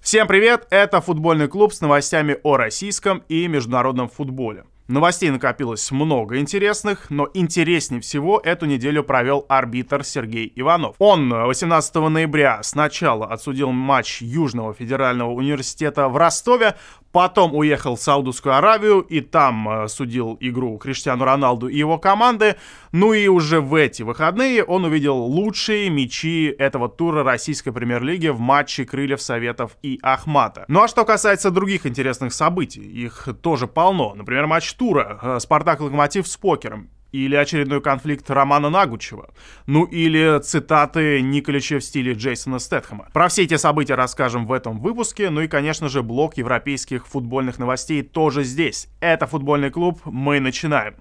Всем привет, это футбольный клуб с новостями о российском и международном футболе. Новостей накопилось много интересных, но интереснее всего эту неделю провел арбитр Сергей Иванов. Он 18 ноября сначала отсудил матч Южного федерального университета в Ростове, потом уехал в Саудовскую Аравию и там судил игру Криштиану Роналду и его команды. Ну и уже в эти выходные он увидел лучшие мячи этого тура российской премьер-лиги в матче Крыльев Советов и Ахмата. Ну а что касается других интересных событий, их тоже полно. Например, матч тура «Спартак-Локомотив» с покером. Или очередной конфликт Романа Нагучева. Ну или цитаты Николича в стиле Джейсона Стэтхэма. Про все эти события расскажем в этом выпуске. Ну и, конечно же, блок европейских футбольных новостей тоже здесь. Это футбольный клуб, мы начинаем.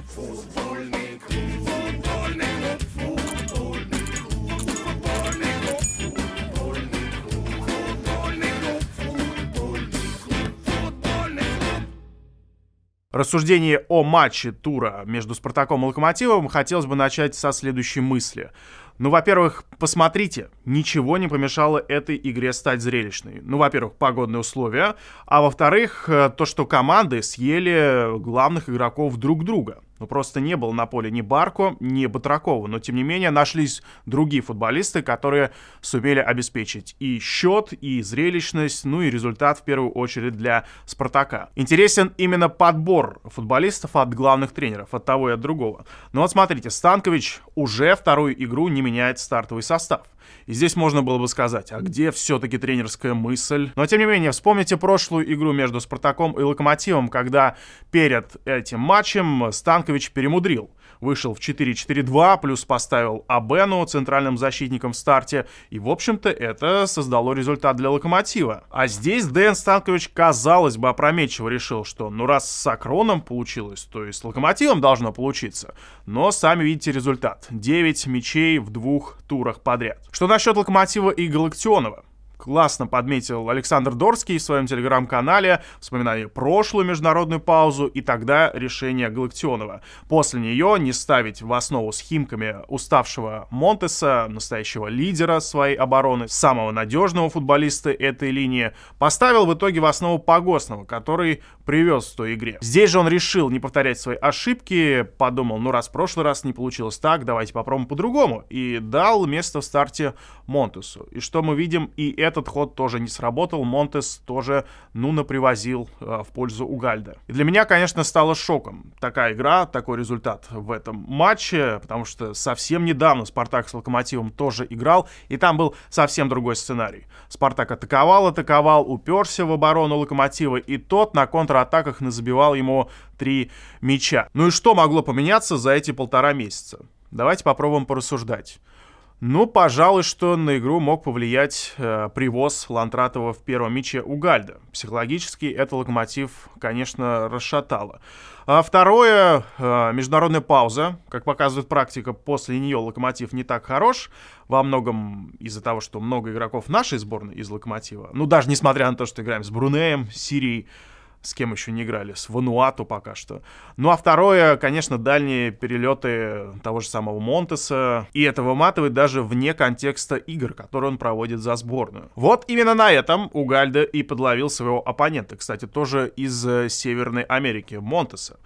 Рассуждение о матче тура между Спартаком и Локомотивом хотелось бы начать со следующей мысли. Ну, во-первых, посмотрите, ничего не помешало этой игре стать зрелищной. Ну, во-первых, погодные условия, а во-вторых, то, что команды съели главных игроков друг друга. Ну, просто не было на поле ни Барко, ни Батракова, но, тем не менее, нашлись другие футболисты, которые сумели обеспечить и счет, и зрелищность, ну и результат, в первую очередь, для Спартака. Интересен именно подбор футболистов от главных тренеров, от того и от другого. Ну вот смотрите, Станкович уже вторую игру не меняет стартовый состав. И здесь можно было бы сказать, а где все-таки тренерская мысль? Но, тем не менее, вспомните прошлую игру между Спартаком и Локомотивом, когда перед этим матчем Станкович перемудрил. Вышел в 4-4-2, плюс поставил Абену центральным защитником в старте. И, в общем-то, это создало результат для Локомотива. А здесь Дэн Станкович, казалось бы, опрометчиво решил, что ну раз с Акроном получилось, то и с Локомотивом должно получиться. Но сами видите результат. 9 мячей в 2 турах подряд. Что насчет Локомотива и Галактионова? Классно подметил Александр Дорский в своем телеграм-канале, вспоминая прошлую международную паузу и тогда решение Галактионова. После нее не ставить в основу с Химками уставшего Монтеса, настоящего лидера своей обороны, самого надежного футболиста этой линии, поставил в итоге в основу Погосного, который привез в той игре. Здесь же он решил не повторять свои ошибки, подумал, ну раз в прошлый раз не получилось так, давайте попробуем по-другому, и дал место в старте Монтесу. И что мы видим, и этот ход тоже не сработал, Монтес тоже, напривозил в пользу Угальде. И для меня, конечно, стало шоком такая игра, такой результат в этом матче, потому что совсем недавно Спартак с Локомотивом тоже играл, и там был совсем другой сценарий. Спартак атаковал, уперся в оборону Локомотива, и тот на контратаках назабивал ему 3 мяча. Ну и что могло поменяться за эти 1,5 месяца? Давайте попробуем порассуждать. Ну, пожалуй, что на игру мог повлиять привоз Лантратова в первом мяче Угальде. Психологически это Локомотив, конечно, расшатало. А второе, международная пауза. Как показывает практика, после нее Локомотив не так хорош. Во многом из-за того, что много игроков нашей сборной из Локомотива. Ну, даже несмотря на то, что играем с Брунеем, Сирией, с кем еще не играли, с Вануату пока что. Ну а второе, конечно, дальние перелеты того же самого Монтеса. И это выматывает даже вне контекста игр, которые он проводит за сборную. Вот именно на этом Угальде и подловил своего оппонента. Кстати, тоже из Северной Америки, Монтеса.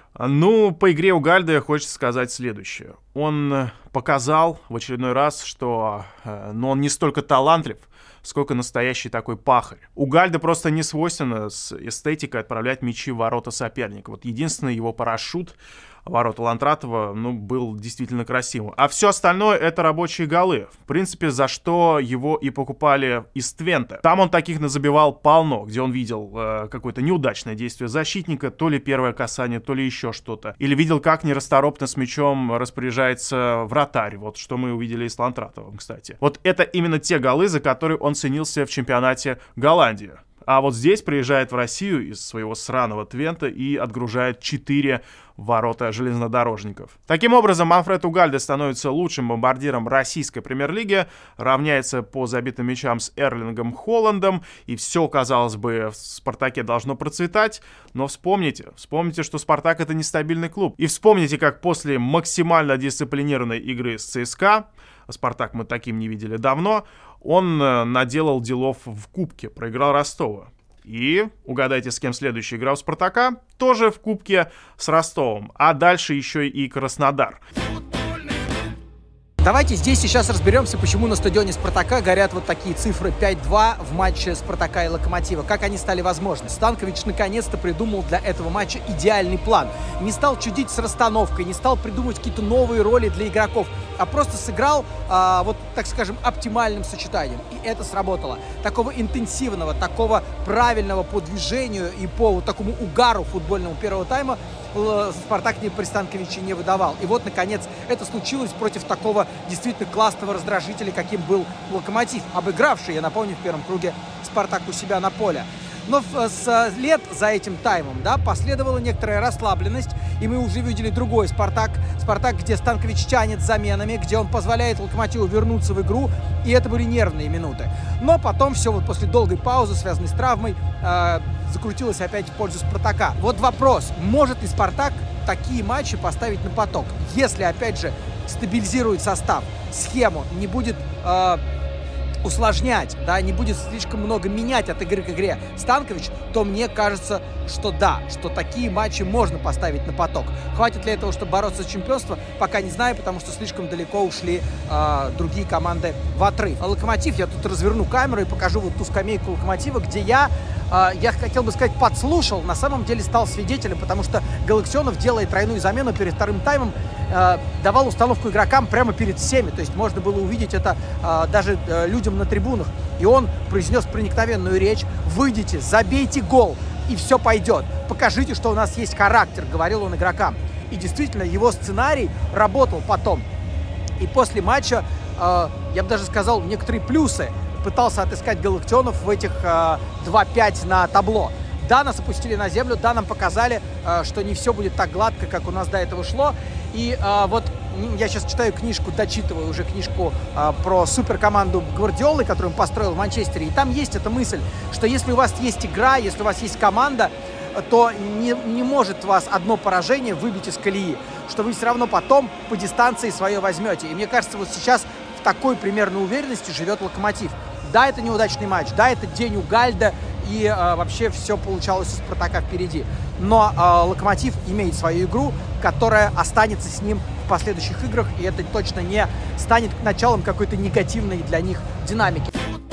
Ну, по игре Угальде хочется сказать следующее. Он показал в очередной раз, что он не столько талантлив, сколько настоящий такой пахарь. Угальде просто не свойственно с эстетикой отправлять мячи в ворота соперника. Вот единственный его парашют ворота Лантратова, был действительно красивым. А все остальное — это рабочие голы. В принципе, за что его и покупали из Твенте. Там он таких назабивал полно, где он видел какое-то неудачное действие защитника, то ли первое касание, то ли еще что-то. Или видел, как нерасторопно с мячом распоряжается вратарь. Вот что мы увидели и с Лантратовым, кстати. Вот это именно те голы, за которые он ценился в чемпионате Голландии. А вот здесь приезжает в Россию из своего сраного Твента и отгружает 4 ворота железнодорожников. Таким образом, Манфред Угальде становится лучшим бомбардиром российской премьер-лиги, равняется по забитым мячам с Эрлингом Холландом, и все, казалось бы, в Спартаке должно процветать, но вспомните, что Спартак — это нестабильный клуб. И вспомните, как после максимально дисциплинированной игры с ЦСКА, Спартак мы таким не видели давно, он наделал делов в Кубке, проиграл Ростову. И угадайте, с кем следующая игра у «Спартака»? Тоже в Кубке с Ростовом. А дальше еще и Краснодар. Давайте здесь сейчас разберемся, почему на стадионе «Спартака» горят вот такие цифры 5-2 в матче «Спартака» и «Локомотива». Как они стали возможны? Станкович наконец-то придумал для этого матча идеальный план. Не стал чудить с расстановкой, не стал придумывать какие-то новые роли для игроков, а просто сыграл, вот так скажем, оптимальным сочетанием. И это сработало. Такого интенсивного, такого правильного по движению и по вот такому угару футбольному первого тайма «Спартак» при Станковиче не выдавал. И вот, наконец, это случилось против такого действительно классного раздражителя, каким был «Локомотив», обыгравший, я напомню, в первом круге «Спартак» у себя на поле. Но вслед за этим таймом, да, последовала некоторая расслабленность, и мы уже видели другой «Спартак». «Спартак», где Станкович тянет заменами, где он позволяет «Локомотиву» вернуться в игру, и это были нервные минуты. Но потом все вот после долгой паузы, связанной с травмой, закрутилось опять в пользу «Спартака». Вот вопрос, может ли «Спартак» такие матчи поставить на поток, если, опять же, стабилизирует состав, схему, не будет усложнять, да, не будет слишком много менять от игры к игре Станкович, то мне кажется, что да, что такие матчи можно поставить на поток. Хватит ли этого, чтобы бороться за чемпионство, пока не знаю, потому что слишком далеко ушли другие команды в отрыв. А «Локомотив», я тут разверну камеру и покажу вот ту скамейку «Локомотива», где я хотел бы сказать, подслушал, на самом деле стал свидетелем, потому что Галактионов, делая тройную замену перед вторым таймом, давал установку игрокам прямо перед всеми, то есть можно было увидеть это даже людям на трибунах, и он произнес проникновенную речь: «Выйдите, забейте гол, и все пойдет, покажите, что у нас есть характер», говорил он игрокам. И действительно, его сценарий работал потом. И после матча, я бы даже сказал, некоторые плюсы пытался отыскать Галактионов в этих 2-5 на табло. Да, нас опустили на землю, да, нам показали, что не все будет так гладко, как у нас до этого шло. И вот я сейчас читаю книжку, дочитываю уже книжку про суперкоманду Гвардиолы, которую он построил в Манчестере. И там есть эта мысль, что если у вас есть игра, если у вас есть команда, то не может вас одно поражение выбить из колеи, что вы все равно потом по дистанции свое возьмете. И мне кажется, вот сейчас в такой примерно уверенности живет «Локомотив». Да, это неудачный матч, да, это день у Гальда, и вообще все получалось у «Спартака» впереди. Но «Локомотив» имеет свою игру, которая останется с ним в последующих играх, и это точно не станет началом какой-то негативной для них динамики.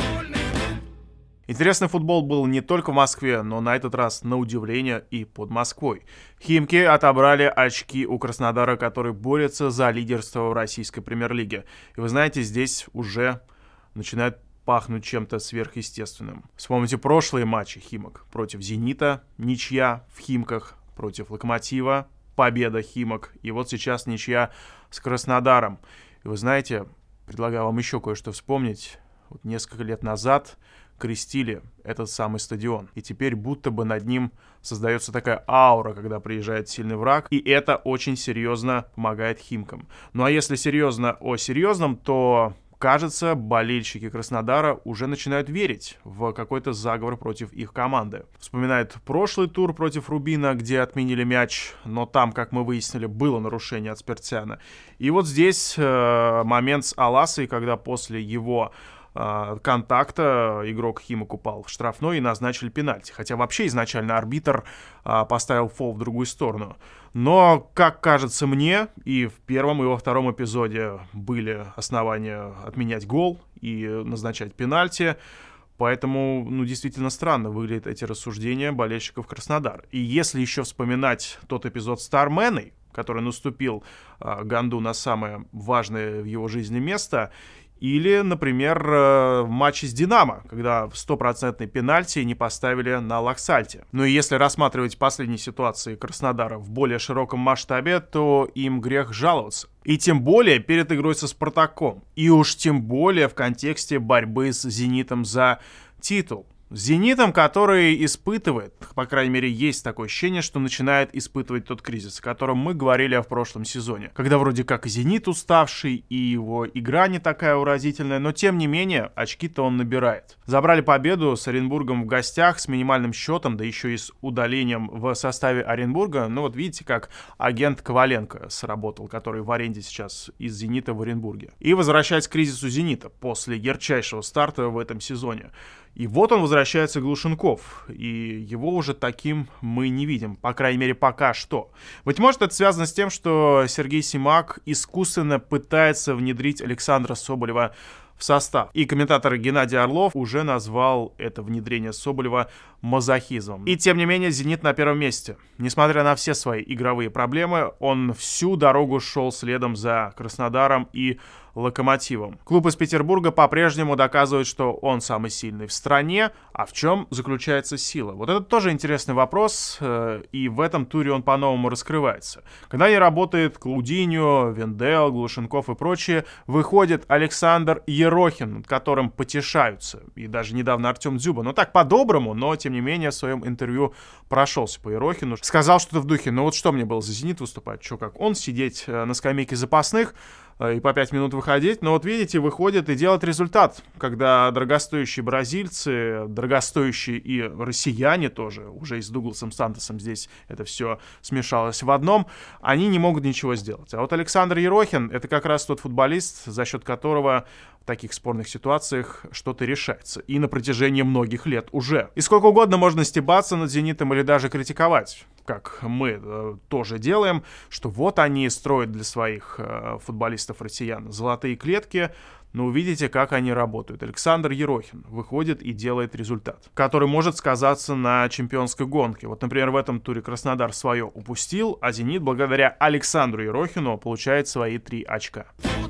Интересный футбол был не только в Москве, но на этот раз, на удивление, и под Москвой. Химки отобрали очки у Краснодара, который борется за лидерство в российской премьер-лиге. И вы знаете, здесь уже начинает пахнуть чем-то сверхъестественным. Вспомните прошлые матчи Химок. Против «Зенита» ничья в Химках, против «Локомотива» победа Химок, и вот сейчас ничья с Краснодаром. И вы знаете, предлагаю вам еще кое-что вспомнить. Вот несколько лет назад крестили этот самый стадион, и теперь будто бы над ним создается такая аура, когда приезжает сильный враг, и это очень серьезно помогает Химкам. Ну а если серьезно о серьезном, то кажется, болельщики Краснодара уже начинают верить в какой-то заговор против их команды. Вспоминает прошлый тур против Рубина, где отменили мяч, но там, как мы выяснили, было нарушение от Спиртяна. И вот здесь момент с Аласой, когда после его контакта игрок Химок упал в штрафной и назначили пенальти. Хотя вообще изначально арбитр поставил фол в другую сторону. Но, как кажется мне, и в первом, и во втором эпизоде были основания отменять гол и назначать пенальти. Поэтому, действительно странно выглядят эти рассуждения болельщиков Краснодара. И если еще вспоминать тот эпизод с Тарменой, который наступил Ганду на самое важное в его жизни место, или, например, в матче с «Динамо», когда 100% пенальти не поставили на Лаксальте. Ну и если рассматривать последние ситуации Краснодара в более широком масштабе, то им грех жаловаться. И тем более перед игрой со «Спартаком». И уж тем более в контексте борьбы с «Зенитом» за титул. «Зенитом», который испытывает, по крайней мере, есть такое ощущение, что начинает испытывать тот кризис, о котором мы говорили в прошлом сезоне. Когда вроде как и «Зенит» уставший, и его игра не такая уразительная, но тем не менее очки-то он набирает. Забрали победу с Оренбургом в гостях с минимальным счетом, да еще и с удалением в составе Оренбурга. Ну вот видите, как агент Коваленко сработал, который в аренде сейчас из «Зенита» в Оренбурге. И возвращаясь к кризису «Зенита» после ярчайшего старта в этом сезоне. И вот он возвращается, Глушенков, и его уже таким мы не видим, по крайней мере, пока что. Быть может, это связано с тем, что Сергей Симак искусственно пытается внедрить Александра Соболева в состав. И комментатор Геннадий Орлов уже назвал это внедрение Соболева мазохизмом. И тем не менее, «Зенит» на первом месте. Несмотря на все свои игровые проблемы, он всю дорогу шел следом за Краснодаром и Локомотивом. Клуб из Петербурга по-прежнему доказывает, что он самый сильный в стране. А в чем заключается сила? Вот это тоже интересный вопрос, и в этом туре он по-новому раскрывается. Когда не работает Клаудиньо, Вендел, Глушенков и прочие, выходит Александр Ерохин, над которым потешаются. И даже недавно Артем Дзюба. Ну так по-доброму, но тем не менее в своем интервью прошелся по Ерохину. Сказал что-то в духе: ну вот что мне было за «Зенит» выступать? Что, как он, сидеть на скамейке запасных и по 5 минут выходить? Но вот видите, выходит и делает результат, когда дорогостоящие бразильцы, дорогостоящие и россияне тоже, уже и с Дугласом Сантосом здесь это все смешалось в одном, они не могут ничего сделать. А вот Александр Ерохин — это как раз тот футболист, за счет которого в таких спорных ситуациях что-то решается. И на протяжении многих лет уже. И сколько угодно можно стебаться над «Зенитом» или даже критиковать, как мы тоже делаем, что вот они строят для своих футболистов-россиян золотые клетки, но увидите, как они работают. Александр Ерохин выходит и делает результат, который может сказаться на чемпионской гонке. Вот, например, в этом туре Краснодар свое упустил, а «Зенит» благодаря Александру Ерохину получает свои 3 очка.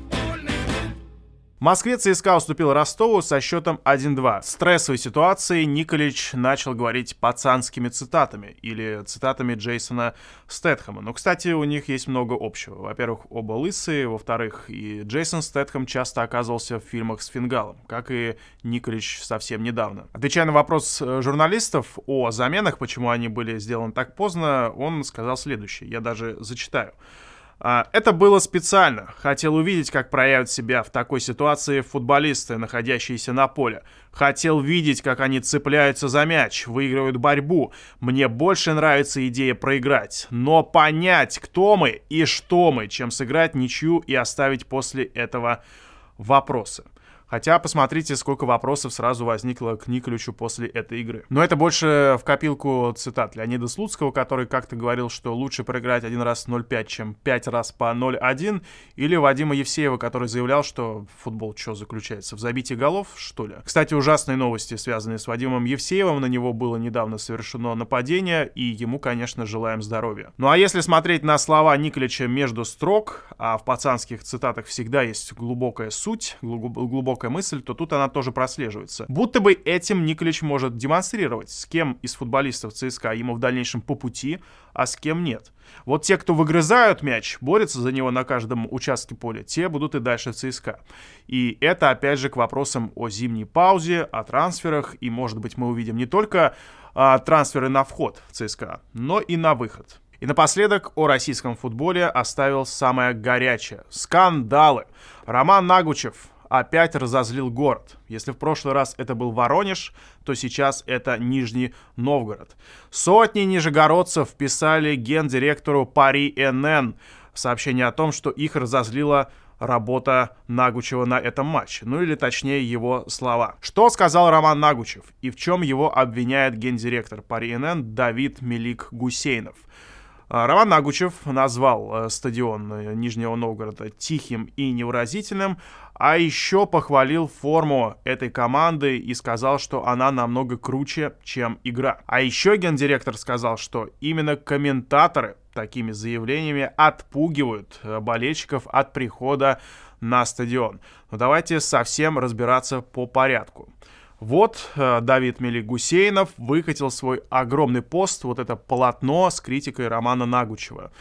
В Москве ЦСКА уступил Ростову со счетом 1-2. В стрессовой ситуации Николич начал говорить пацанскими цитатами или цитатами Джейсона Стэтхэма. Но, кстати, у них есть много общего. Во-первых, оба лысые, во-вторых, и Джейсон Стэтхэм часто оказывался в фильмах с Фингалом, как и Николич совсем недавно. Отвечая на вопрос журналистов о заменах, почему они были сделаны так поздно, он сказал следующее, я даже зачитаю. Это было специально. Хотел увидеть, как проявят себя в такой ситуации футболисты, находящиеся на поле. Хотел видеть, как они цепляются за мяч, выигрывают борьбу. Мне больше нравится идея проиграть. Но понять, кто мы и что мы, чем сыграть ничью и оставить после этого вопросы. Хотя посмотрите, сколько вопросов сразу возникло к Николичу после этой игры. Но это больше в копилку цитат Леонида Слуцкого, который как-то говорил, что лучше проиграть 1 раз 0-5, чем 5 раз по 0-1. Или Вадима Евсеева, который заявлял, что футбол что заключается? В забитии голов, что ли? Кстати, ужасные новости, связанные с Вадимом Евсеевым. На него было недавно совершено нападение, и ему, конечно, желаем здоровья. Ну а если смотреть на слова Николича между строк, а в пацанских цитатах всегда есть глубокая суть, глубокая мысль, то тут она тоже прослеживается. Будто бы этим Николич может демонстрировать, с кем из футболистов ЦСКА ему в дальнейшем по пути, а с кем нет. Вот те, кто выгрызают мяч, борются за него на каждом участке поля, те будут и дальше в ЦСКА. И это, опять же, к вопросам о зимней паузе, о трансферах, и, может быть, мы увидим не только трансферы на вход в ЦСКА, но и на выход. И напоследок о российском футболе оставил самое горячее. Скандалы. Роман Нагучев опять разозлил город. Если в прошлый раз это был Воронеж, то сейчас это Нижний Новгород. Сотни нижегородцев писали гендиректору Пари НН сообщение о том, что их разозлила работа Нагучева на этом матче. Ну или точнее его слова. Что сказал Роман Нагучев и в чем его обвиняет гендиректор Пари НН Давид Мелик Гусейнов? Роман Нагучев назвал стадион Нижнего Новгорода тихим и невыразительным, а еще похвалил форму этой команды и сказал, что она намного круче, чем игра. А еще гендиректор сказал, что именно комментаторы такими заявлениями отпугивают болельщиков от прихода на стадион. Но давайте совсем разбираться по порядку. Вот Давид Мелик Гусейнов выкатил свой огромный пост, вот это полотно с критикой Романа Нагучева.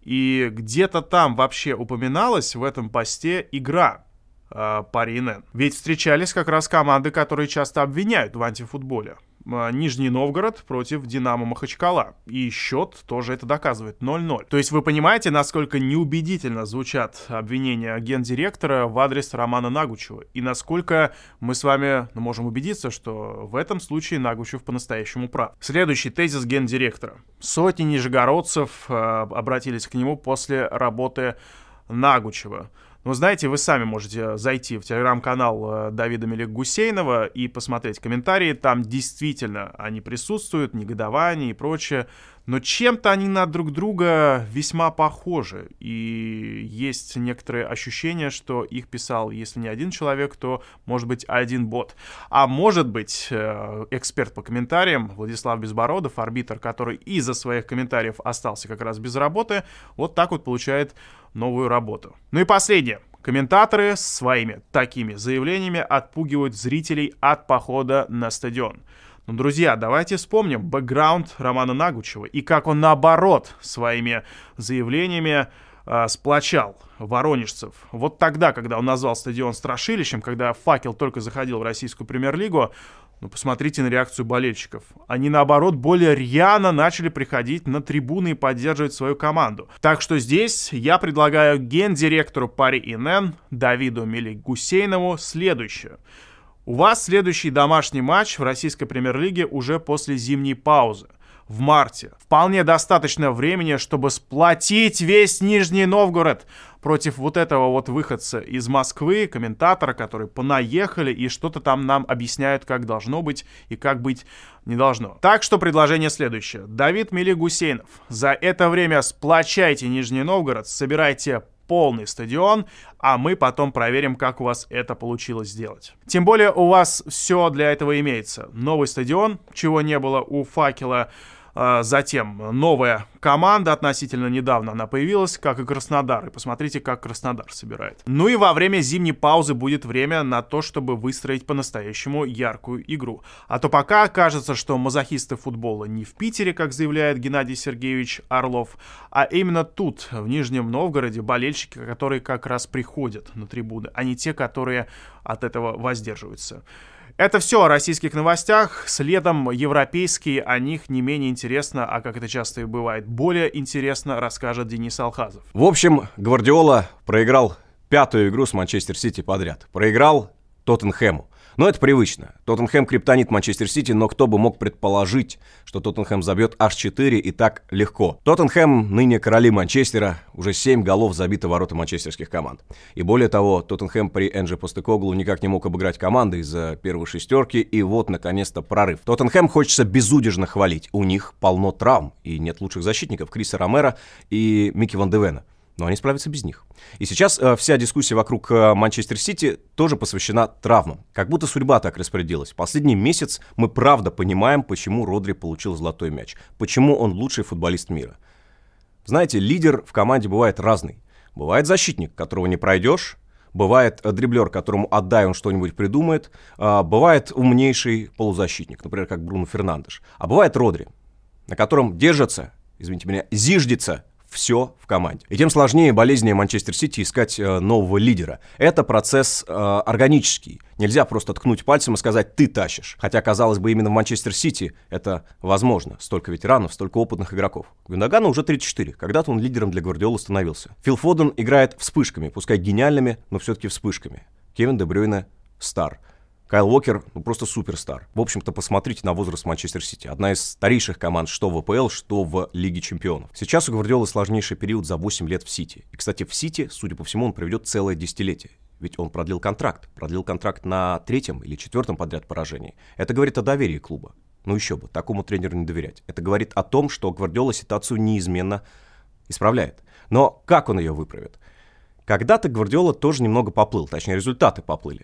И где-то там вообще упоминалась в этом посте игра Пари НН. Ведь встречались как раз команды, которые часто обвиняют в антифутболе. Нижний Новгород против Динамо Махачкала. И счет тоже это доказывает, 0-0. То есть вы понимаете, насколько неубедительно звучат обвинения гендиректора в адрес Романа Нагучева. И насколько мы с вами можем убедиться, что в этом случае Нагучев по-настоящему прав. Следующий тезис гендиректора. Сотни нижегородцев обратились к нему после работы Нагучева. Ну, знаете, вы сами можете зайти в телеграм-канал Давида Мелик-Гусейнова и посмотреть комментарии. Там действительно они присутствуют, негодование и прочее. Но чем-то они на друг друга весьма похожи. И есть некоторые ощущения, что их писал, если не один человек, то, может быть, один бот. А может быть, эксперт по комментариям Владислав Безбородов, арбитр, который из-за своих комментариев остался как раз без работы, вот так вот получает новую работу. Ну и последнее. Комментаторы своими такими заявлениями отпугивают зрителей от похода на стадион. Но, друзья, давайте вспомним бэкграунд Романа Нагучева и как он, наоборот, своими заявлениями сплочал воронежцев. Вот тогда, когда он назвал стадион страшилищем, когда «Факел» только заходил в российскую премьер-лигу, ну, посмотрите на реакцию болельщиков. Они, наоборот, более рьяно начали приходить на трибуны и поддерживать свою команду. Так что здесь я предлагаю гендиректору Пари ИНН Давиду Мелик-Гусейнову следующее. У вас следующий домашний матч в российской премьер-лиге уже после зимней паузы. В марте. Вполне достаточно времени, чтобы сплотить весь Нижний Новгород против вот этого вот выходца из Москвы, комментатора, которые понаехали и что-то там нам объясняют, как должно быть и как быть не должно. Так что предложение следующее. Давид Мелик-Гусейнов, за это время сплочайте Нижний Новгород, собирайте полный стадион, а мы потом проверим, как у вас это получилось сделать. Тем более у вас все для этого имеется. Новый стадион, чего не было у «Факела», затем новая команда, относительно недавно она появилась, как и Краснодар. И посмотрите, как Краснодар собирает. Ну и во время зимней паузы будет время на то, чтобы выстроить по-настоящему яркую игру. А то пока кажется, что мазохисты футбола не в Питере, как заявляет Геннадий Сергеевич Орлов, а именно тут, в Нижнем Новгороде, болельщики, которые как раз приходят на трибуны, а не те, которые от этого воздерживаются. Это все о российских новостях. Следом европейские, о них не менее интересно, а как это часто и бывает, более интересно расскажет Денис Алхазов. В общем, Гвардиола проиграл 5-ю игру с Манчестер Сити подряд. Проиграл Тоттенхэму. Но это привычно. Тоттенхэм криптонит Манчестер Сити, но кто бы мог предположить, что Тоттенхэм забьет аж 4 и так легко. Тоттенхэм, ныне короли Манчестера, уже 7 голов забито в ворота манчестерских команд. И более того, Тоттенхэм при Энджи Постекоглу никак не мог обыграть команды из-за первой шестерки, и вот, наконец-то, прорыв. Тоттенхэм хочется безудержно хвалить. У них полно травм, и нет лучших защитников Криса Ромеро и Микки Ван де Вена. Но они справятся без них. И сейчас вся дискуссия вокруг Манчестер Сити тоже посвящена травмам. Как будто судьба так распорядилась. Последний месяц мы правда понимаем, почему Родри получил золотой мяч. Почему он лучший футболист мира. Знаете, лидер в команде бывает разный. Бывает защитник, которого не пройдешь. Бывает дриблер, которому отдай, он что-нибудь придумает. Бывает умнейший полузащитник, например, как Бруно Фернандеш. А бывает Родри, на котором держится, извините меня, зиждется все в команде. И тем сложнее и болезненнее Манчестер Сити искать нового лидера. Это процесс органический. Нельзя просто ткнуть пальцем и сказать «ты тащишь». Хотя, казалось бы, именно в Манчестер Сити это возможно. Столько ветеранов, столько опытных игроков. Гюндогану уже 34. Когда-то он лидером для Гвардиолы становился. Фил Фоден играет вспышками, пускай гениальными, но все-таки вспышками. Кевин Де Брюйне стар. Кайл Уокер, просто суперстар. В общем-то, посмотрите на возраст Манчестер Сити. Одна из старейших команд что в АПЛ, что в Лиге Чемпионов. Сейчас у Гвардиолы сложнейший период за 8 лет в Сити. И, кстати, в Сити, судя по всему, он проведет целое десятилетие. Ведь он продлил контракт. Продлил контракт на 3-м или 4-м подряд поражении. Это говорит о доверии клуба. Ну еще бы, такому тренеру не доверять. Это говорит о том, что Гвардиола ситуацию неизменно исправляет. Но как он ее выправит? Когда-то Гвардиола тоже немного поплыл, точнее результаты поплыли.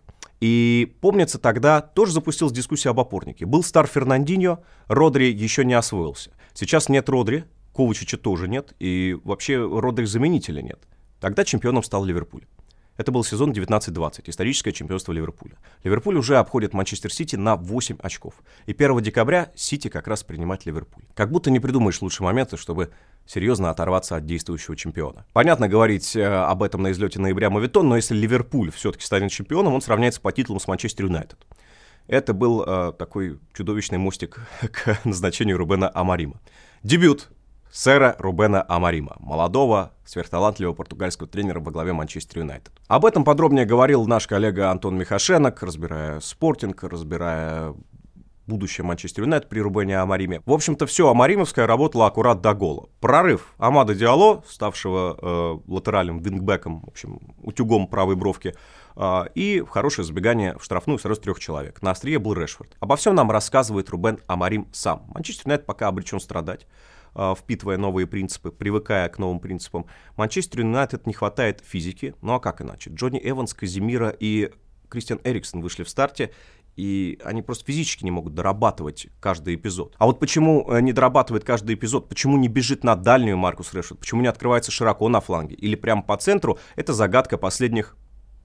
И помнится, тогда тоже запустилась дискуссия об опорнике. Был стар Фернандиньо, Родри еще не освоился. Сейчас нет Родри, Ковачича тоже нет, и вообще Родри заменителя нет. Тогда чемпионом стал Ливерпуль. Это был сезон 19-20, историческое чемпионство Ливерпуля. Ливерпуль уже обходит Манчестер Сити на 8 очков. И 1 декабря Сити как раз принимает Ливерпуль. Как будто не придумаешь лучше момента, чтобы серьезно оторваться от действующего чемпиона. Понятно говорить об этом на излете ноября моветон, но если Ливерпуль все-таки станет чемпионом, он сравняется по титулам с Манчестер Юнайтед. Это был такой чудовищный мостик к назначению Рубена Амарима. Дебют сэра Рубена Амарима, молодого, сверхталантливого португальского тренера во главе Манчестер Юнайтед. Об этом подробнее говорил наш коллега Антон Михашенок, разбирая Спортинг, разбирая будущее Манчестер Юнайтед при Рубене Амариме. В общем-то, все амаримовское работало аккурат до гола. Прорыв Амада Диалло, ставшего латеральным вингбеком, в общем, утюгом правой бровки, и хорошее забегание в штрафную сразу 3 человек. На острие был Решфорд. Обо всем нам рассказывает Рубен Амарим сам. Манчестер Юнайтед пока обречен страдать, впитывая новые принципы, привыкая к новым принципам. Манчестер Юнайтед не хватает физики, ну а как иначе? Джонни Эванс, Казимира и Кристиан Эриксон вышли в старте, и они просто физически не могут дорабатывать каждый эпизод. А вот почему не дорабатывает каждый эпизод, почему не бежит на дальнюю Маркус Решфорд, почему не открывается широко на фланге или прямо по центру, это загадка последних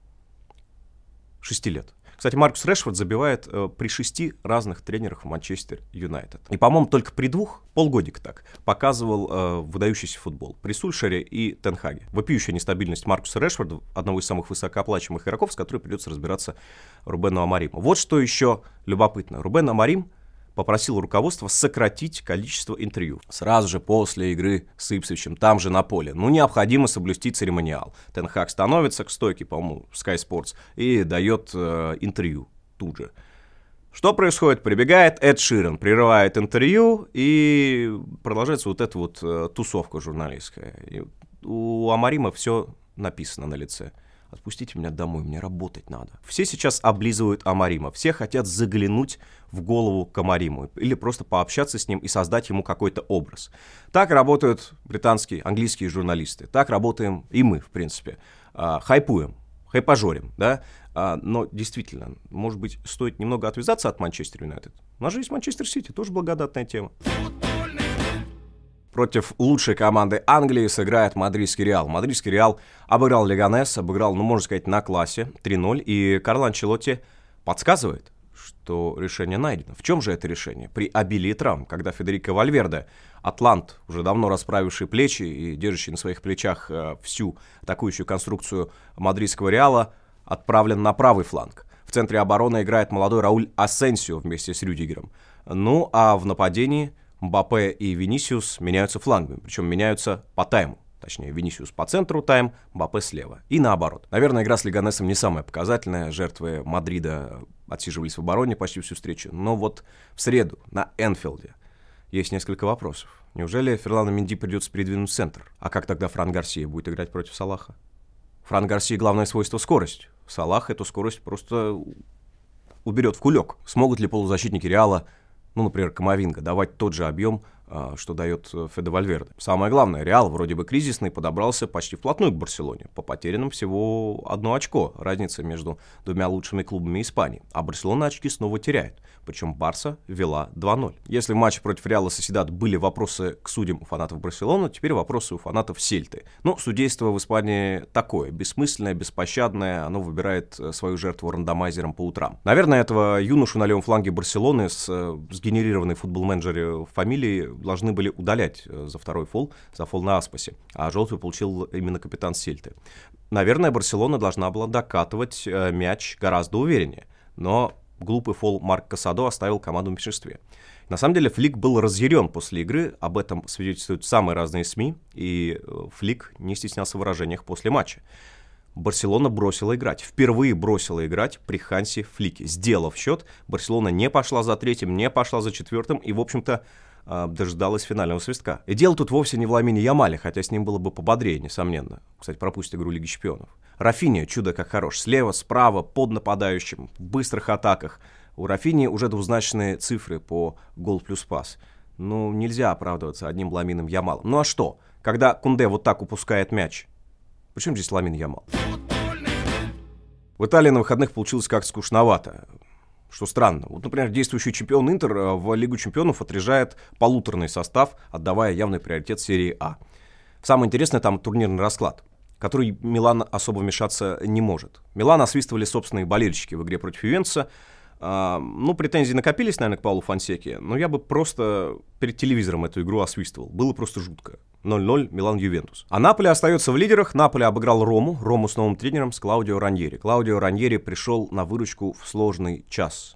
6 лет. Кстати, Маркус Решфорд забивает при 6 разных тренерах в Манчестер Юнайтед. И, по-моему, только при 2, полгодика так, показывал выдающийся футбол. При Сульшере и Тен Хаге. Вопиющая нестабильность Маркуса Решфорда, одного из самых высокооплачиваемых игроков, с которой придется разбираться Рубену Амариму. Вот что еще любопытно. Рубен Амарим попросил руководство сократить количество интервью. Сразу же после игры с Ипсвичем, там же на поле. Необходимо соблюсти церемониал. Тен Хаг становится к стойке, по-моему, Sky Sports, и дает интервью тут же. Что происходит? Прибегает Эд Ширан, прерывает интервью, и продолжается вот эта вот тусовка журналистская. И у Амарима все написано на лице. Отпустите меня домой, мне работать надо. Все сейчас облизывают Амарима, все хотят заглянуть в голову к Амариму или просто пообщаться с ним и создать ему какой-то образ. Так работают британские, английские журналисты, так работаем и мы, в принципе. Хайпуем, хайпажорим, да? Но действительно, может быть, стоит немного отвязаться от Манчестер Юнайтед. У нас же есть Манчестер Сити, тоже благодатная тема. Против лучшей команды Англии сыграет мадридский Реал. Мадридский Реал обыграл Леганес, обыграл, можно сказать, на классе 3-0. И Карло Анчелотти подсказывает, что решение найдено. В чем же это решение? При обилии травм, когда Федерико Вальверде, атлант, уже давно расправивший плечи и держащий на своих плечах всю атакующую конструкцию мадридского Реала, отправлен на правый фланг. В центре обороны играет молодой Рауль Асенсио вместе с Рюдигером. Ну а в нападении Мбаппе и Винисиус меняются флангами, причем меняются по тайму. Точнее, Винисиус по центру тайм, Мбаппе слева. И наоборот. Наверное, игра с Леганесом не самая показательная. Жертвы Мадрида отсиживались в обороне почти всю встречу. Но вот в среду на Энфилде есть несколько вопросов. Неужели Ферлану Менди придется передвинуть в центр? А как тогда Фран Гарсия будет играть против Салаха? Фран Гарсии главное свойство — скорость. Салах эту скорость просто уберет в кулек. Смогут ли полузащитники Реала, например, Камавинга, давать тот же объем, что дает Феде Вальверде? Самое главное, Реал вроде бы кризисный, подобрался почти вплотную к Барселоне. По потерянным всего 1 очко. Разница между 2 лучшими клубами Испании. А Барселона очки снова теряет. Причем Барса вела 2-0. Если в матче против Реала Сосьедад были вопросы к судьям у фанатов Барселоны, теперь вопросы у фанатов Сельты. Судейство в Испании такое, бессмысленное, беспощадное. Оно выбирает свою жертву рандомайзером по утрам. Наверное, этого юношу на левом фланге Барселоны с сгенерированной футбол-менеджере фамилией должны были удалять за второй фол, за фол на Аспасе. А желтую получил именно капитан Сельты. Наверное, Барселона должна была докатывать мяч гораздо увереннее. Но глупый фол Марк Касадо оставил команду в меньшинстве. На самом деле Флик был разъярен после игры, об этом свидетельствуют самые разные СМИ, и Флик не стеснялся в выражениях после матча. Барселона бросила играть, впервые бросила играть при Ханси Флике. Сделав счет, Барселона не пошла за 3-м, не пошла за 4-м и, в общем-то, дождалась финального свистка. И дело тут вовсе не в Ламине Ямале, хотя с ним было бы пободрее, несомненно. Кстати, пропустит игру Лиги Чемпионов. Рафинья чудо как хорош. Слева, справа, под нападающим, в быстрых атаках. У Рафиньи уже двузначные цифры по гол плюс пас. Нельзя оправдываться одним Ламином Ямалом. А что, когда Кунде вот так упускает мяч? Причем здесь Ламин Ямал? В Италии на выходных получилось как-то скучновато. Что странно. Например, действующий чемпион Интер в Лигу Чемпионов отряжает полуторный состав, отдавая явный приоритет серии А. Самое интересное там турнирный расклад, который Милан особо вмешаться не может. Милан освистывали собственные болельщики в игре против Ювентуса. Претензии накопились, наверное, к Паулу Фонсеке, но я бы просто перед телевизором эту игру освистывал. Было просто жутко. 0-0 Милан-Ювентус. А Наполи остается в лидерах. Наполи обыграл Рому с новым тренером, с Клаудио Раньери. Клаудио Раньери пришел на выручку в сложный час.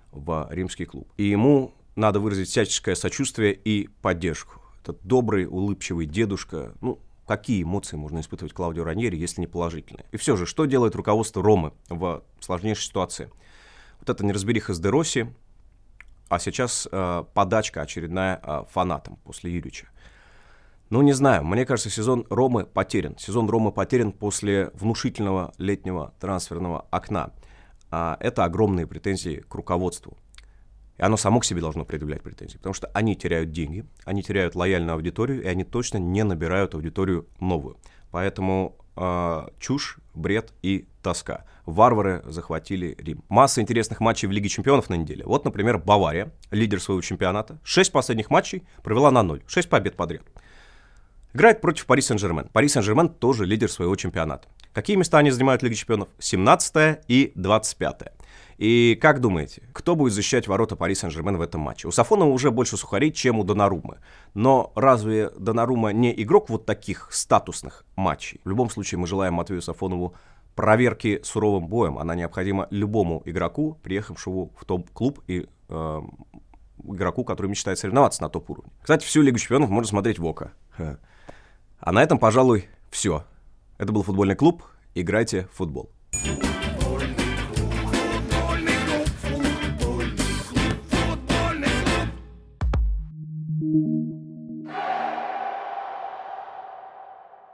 в римский клуб. И ему надо выразить всяческое сочувствие и поддержку. Этот добрый, улыбчивый дедушка, какие эмоции можно испытывать Клаудио Раньери, если не положительные? И все же, что делает руководство Ромы в сложнейшей ситуации? Вот это неразбериха с Де Росси, а сейчас подачка очередная фанатам после Юрича. Не знаю, мне кажется, сезон Ромы потерян. Сезон Ромы потерян после внушительного летнего трансферного окна. Это огромные претензии к руководству. И оно само к себе должно предъявлять претензии, потому что они теряют деньги, они теряют лояльную аудиторию, и они точно не набирают аудиторию новую. Поэтому чушь, бред и тоска. Варвары захватили Рим. Масса интересных матчей в Лиге чемпионов на неделе. Вот, например, Бавария, лидер своего чемпионата, 6 последних матчей провела на 0, 6 побед подряд. Играет против Пари Сен-Жермен. Пари Сен-Жермен тоже лидер своего чемпионата. Какие места они занимают в Лиге чемпионов? 17 и 25. И как думаете, кто будет защищать ворота Пари Сен-Жермен в этом матче? У Сафонова уже больше сухарей, чем у Доннаруммы. Но разве Доннарумма не игрок вот таких статусных матчей? В любом случае мы желаем Матвею Сафонову проверки суровым боем. Она необходима любому игроку, приехавшему в топ-клуб и игроку, который мечтает соревноваться на топ-уровне. Кстати, всю Лигу чемпионов можно смотреть в ОКО. А на этом, пожалуй, все. Это был футбольный клуб. Играйте в футбол. Футбольный клуб.